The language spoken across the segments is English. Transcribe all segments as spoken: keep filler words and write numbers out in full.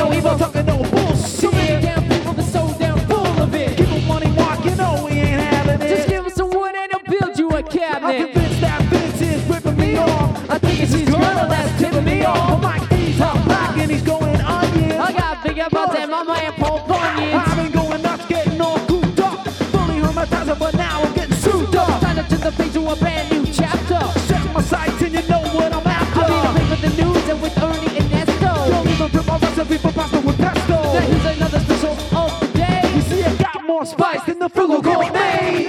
no evil, talking no bullshit. So many damn people that's so damn full of it. Keep on money walk, you know we ain't having it. Just give us some wood and they'll build you a I'm cabinet. convinced that Vince is ripping me off. I think it's his girl that's tipping me off. Mike D's hot black and he's going onions. I got big about that mama and Paul Bunyan. I've been going nuts, getting all cooped up. Fully hermetized, but now I'm getting souped up. Sign up to the page to a brand new chapter. Set my sights and you know what I'm after. I'll be the big with the news and with Ernie and Nesto. Don't even rip my recipe for pasta with pesto. Now here's another special of the day. You see, I got more spice than the frugal gourmet.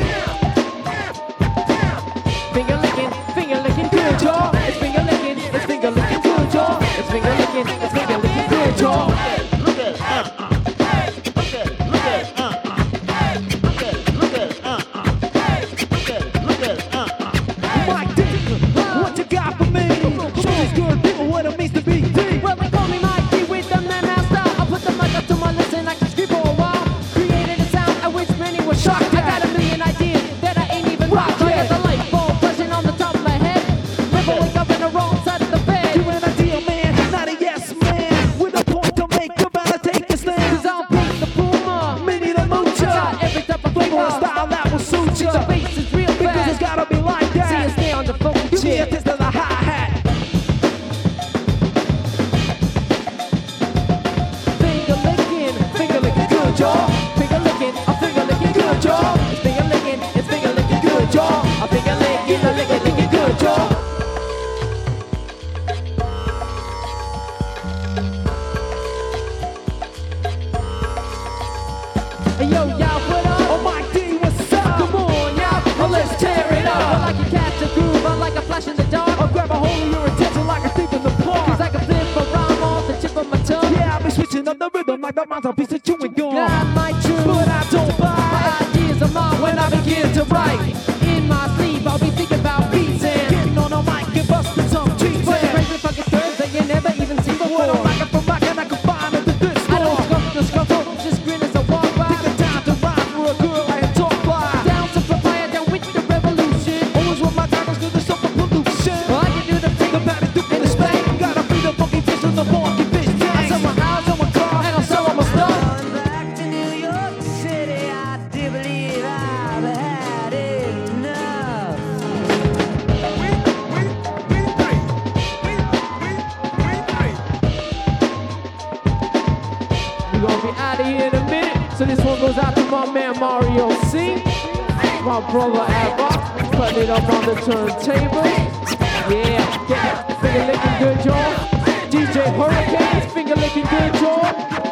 Finger licking, finger licking good, y'all. It's finger licking, it's finger licking good, y'all. It's finger licking, it's finger licking good, y'all. Look at, uh, uh. Look at, look at, uh, uh. Look at, look at, uh, uh. Look at, look at, uh, uh. Mike D, what you got for me? Show these good people what it means to be D. Well, they call me Mike D with the man style. I put the mic up to my lips and I can scream for a while. Created a sound at which many were shocked. I got a million ideas that I ain't even rocked. I got the light bulb flashing on the top of my head. Never wake up in the wrong side of the bed. You an ideal man, not a yes man. With a point to make, you better take a stand. Cause I'll beat the Puma. Mini the I got moocher. every type of Flavor flavor. and style that will suit you. The bass is real Because fast. it's gotta be like See you that. stay on the phone, Give me a chick. taste of the hi-hat. Finger licking, finger licking good, y'all. Finger licking, a finger licking good, y'all. It's finger licking, it's finger licking good, y'all. A finger licking, a licking, licking good, y'all. Hey, yo, y'all, what up? Oh, Mike D, what's up? Come on, y'all, well, let's tear it up. I like you catch a groove, I like a flash in the dark. I'll grab a hold of your attention like a thief in the Cause park. I can flip a rhyme off the tip of my tongue. Yeah, I've been switching up the rhythm like the mountain piece of chewing gum. Got my truth, But I don't my buy. ideas are mine when I begin to write. In my sleep, I'll be thinking about beats and Getting on the mic and busting some trees. but crazy fucking Thursday you never even seen before. What I'm rocking from rock and I can find at the this I don't store. scuff the scuffle, just grin as I walk Take by. the time to rhyme for a girl I had talk fly. Down some papaya, down with the revolution. Always with my diamonds to the summer pollution. I can do the The thing, baddest duke in the state. Gotta be the funky fish with the funky fish I tank. sell my house, Sell my car, and I'll sell all my stuff. Back to New York City, I do believe I've had enough. We're gonna be out of here in a minute. So this one goes out to my man Mario C. My brother Abba. Putting it up on the turntable. Yeah, get it. Finger licking good, y'all. D J Hurricanes, finger licking good, y'all.